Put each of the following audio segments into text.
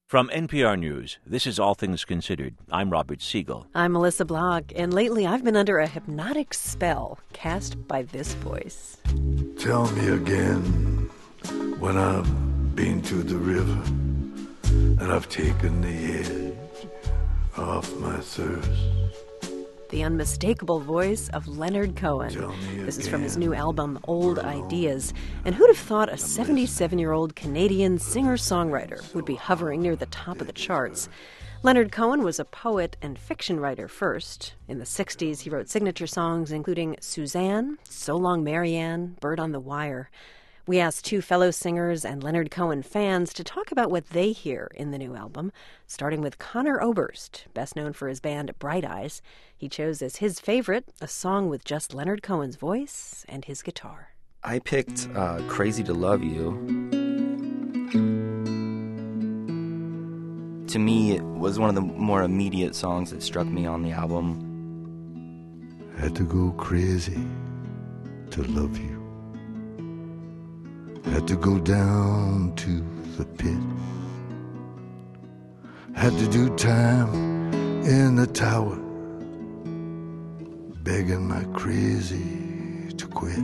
From NPR News, this is All Things Considered. I'm Robert Siegel. I'm Melissa Block, and lately I've been under a hypnotic spell cast by this voice. Tell me again when I've been to the river and I've taken the edge off my thirst. The unmistakable voice of Leonard Cohen. This is from his new album, Old Ideas. And who'd have thought a 77-year-old Canadian singer-songwriter would be hovering near the top of the charts? Leonard Cohen was a poet and fiction writer first. In the 60s, he wrote signature songs including Suzanne, So Long Marianne, Bird on the Wire. We asked two fellow singers and Leonard Cohen fans to talk about what they hear in the new album, starting with Conor Oberst, best known for his band Bright Eyes. He chose as his favorite a song with just Leonard Cohen's voice and his guitar. I picked Crazy to Love You. To me, it was one of the more immediate songs that struck me on the album. Had to go crazy to love you. Had to go down to the pit. Had to do time in the tower, begging my crazy to quit.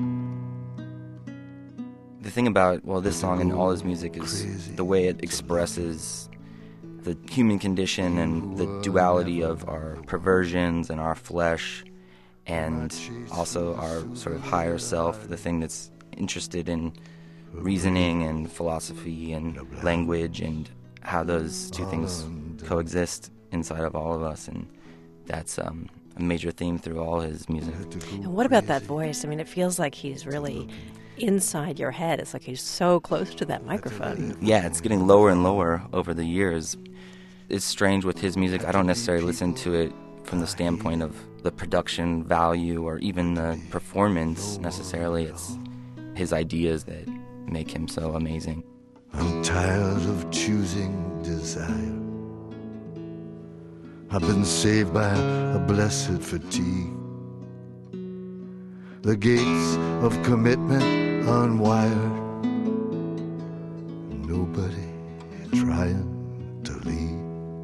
The thing about, this song and all his music is the way it expresses the human condition and the duality of our perversions and our flesh, and also our sort of higher self, the thing that's interested in reasoning and philosophy and language and how those two things coexist inside of all of us. And that's a major theme through all his music. And what about that voice? I mean, it feels like he's really inside your head. It's like he's so close to that microphone. Yeah, it's getting lower and lower over the years. It's strange with his music. I don't necessarily listen to it from the standpoint of the production value or even the performance necessarily. It's his ideas that make him so amazing. I'm tired of choosing desire. I've been saved by a blessed fatigue. The gates of commitment unwired. Nobody trying to leave.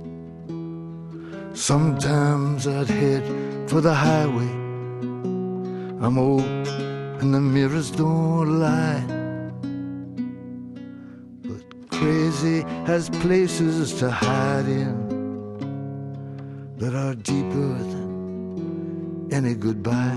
Sometimes I'd head for the highway. I'm old and the mirrors don't lie. Crazy has places to hide in that are deeper than any goodbye.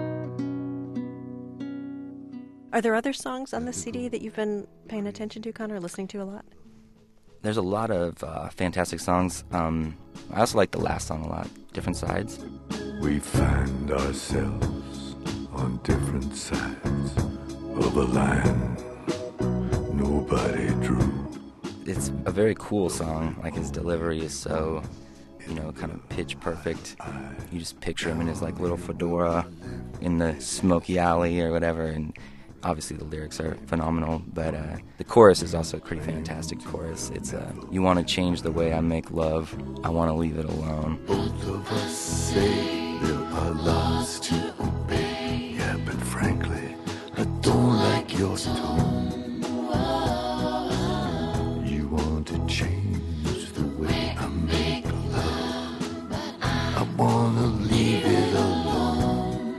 Are there other songs on the CD that you've been paying attention to, Conor, listening to a lot? There's a lot of fantastic songs. I also like the last song a lot, Different Sides. We find ourselves on different sides of a line nobody drew. It's a very cool song. Like, his delivery is so, kind of pitch perfect. You just picture him in his little fedora in the smoky alley or whatever, and obviously the lyrics are phenomenal, but the chorus is also a pretty fantastic chorus. It's you want to change the way I make love, I want to leave it alone. Both of us say there are laws to obey. Yeah, but frankly, I don't like your tone. You want to change the way I make love, I want to leave it alone.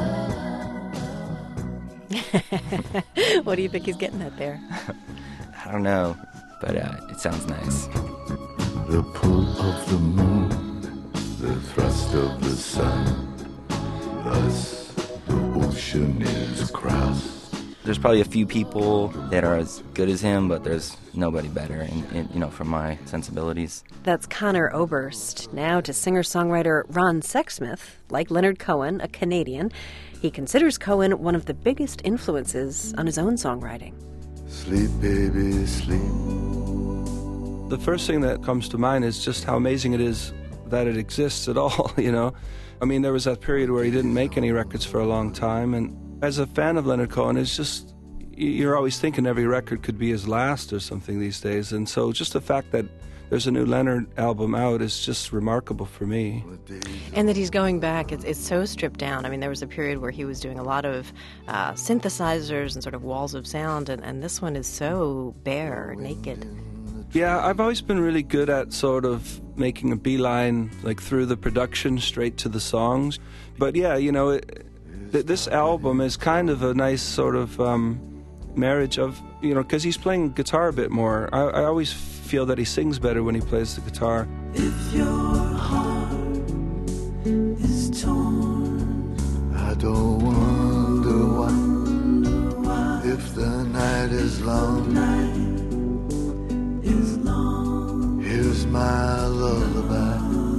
What do you think he's getting at there? I don't know, but it sounds nice. The pull of the moon, the thrust of the sun, thus the ocean is crossed. There's probably a few people that are as good as him, but there's nobody better, from my sensibilities. That's Conor Oberst. Now to singer-songwriter Ron Sexsmith. Like Leonard Cohen, a Canadian, he considers Cohen one of the biggest influences on his own songwriting. Sleep, baby, sleep. The first thing that comes to mind is just how amazing it is that it exists at all, I mean, there was that period where he didn't make any records for a long time, and as a fan of Leonard Cohen, it's just, you're always thinking every record could be his last or something these days. And so just the fact that there's a new Leonard album out is just remarkable for me. And that he's going back, it's so stripped down. I mean, there was a period where he was doing a lot of synthesizers and sort of walls of sound, and this one is so bare, naked. Yeah, I've always been really good at sort of making a beeline, like through the production straight to the songs. But yeah, you know, this album is kind of a nice sort of marriage of, you know, because he's playing guitar a bit more. I always feel that he sings better when he plays the guitar. If your heart is torn, I don't wonder why. If the night is long, here's my lullaby.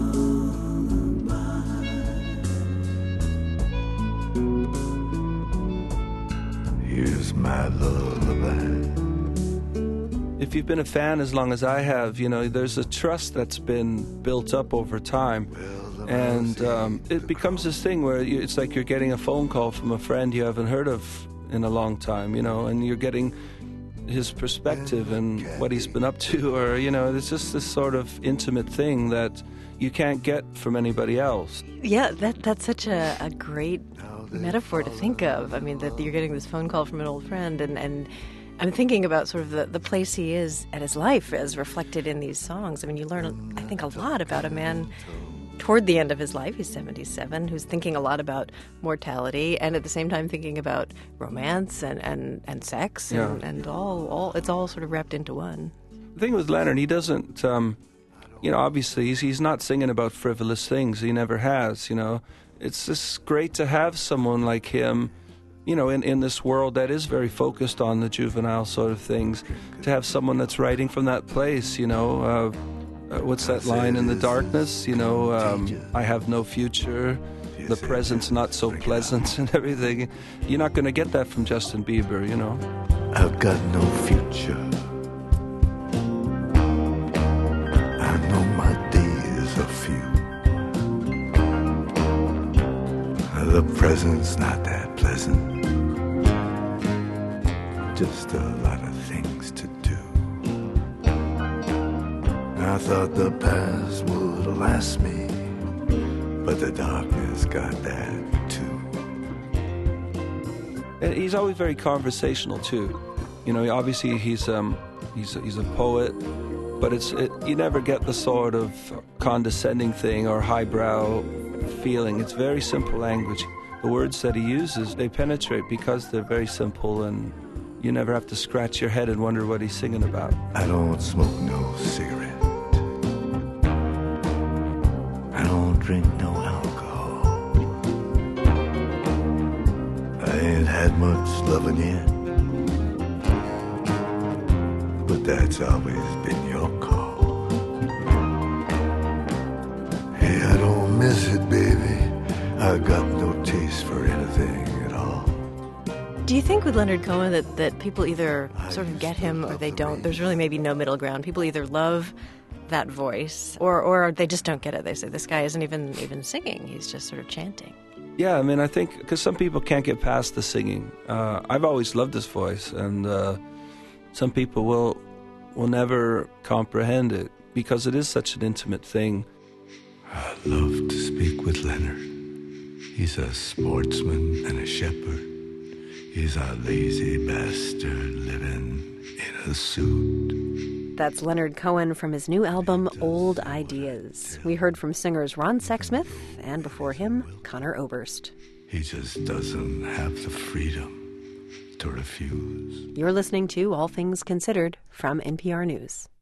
Here's my lullaby. If you've been a fan as long as I have, you know, there's a trust that's been built up over time. And it becomes this thing where it's like you're getting a phone call from a friend you haven't heard of in a long time, you know, and you're getting his perspective and what he's been up to, or, you know, it's just this sort of intimate thing that you can't get from anybody else. Yeah, that's such a great metaphor to think of. I mean, that you're getting this phone call from an old friend, and I'm thinking about sort of the place he is at his life as reflected in these songs. I mean, you learn, I think, a lot about a man toward the end of his life. He's 77, who's thinking a lot about mortality and at the same time thinking about romance and sex and all it's all sort of wrapped into one. The thing with Leonard, he doesn't, you know, obviously he's not singing about frivolous things. He never has, you know. It's just great to have someone like him, you know, in this world that is very focused on the juvenile sort of things, to have someone that's writing from that place, you know. What's that line in the darkness? You know, I have no future, the present's not so pleasant and everything. You're not going to get that from Justin Bieber, you know. I've got no future. I know my days are few. The present's not that pleasant. Just a lot of things to do. I thought the past would last me, but the darkness got that too. And he's always very conversational too. You know, obviously he's a poet, but you never get the sort of condescending thing or highbrow feeling. It's very simple language. The words that he uses, they penetrate because they're very simple, and you never have to scratch your head and wonder what he's singing about. I don't smoke no cigarette. I don't drink no alcohol. I ain't had much loving yet, but that's always been your call. Hey, I don't miss it, baby. I got no taste for anything at all. Do you think with Leonard Cohen that people either sort of get him or they don't? There's really maybe no middle ground. People either love that voice or they just don't get it. They say, this guy isn't even singing. He's just sort of chanting. Yeah, I mean, I think because some people can't get past the singing. I've always loved his voice, and some people will never comprehend it because it is such an intimate thing. I love to speak with Leonard. He's a sportsman and a shepherd. He's a lazy bastard living in a suit. That's Leonard Cohen from his new album, Old Ideas. We heard from singers Ron Sexsmith and before him, Conor Oberst. He just doesn't have the freedom to refuse. You're listening to All Things Considered from NPR News.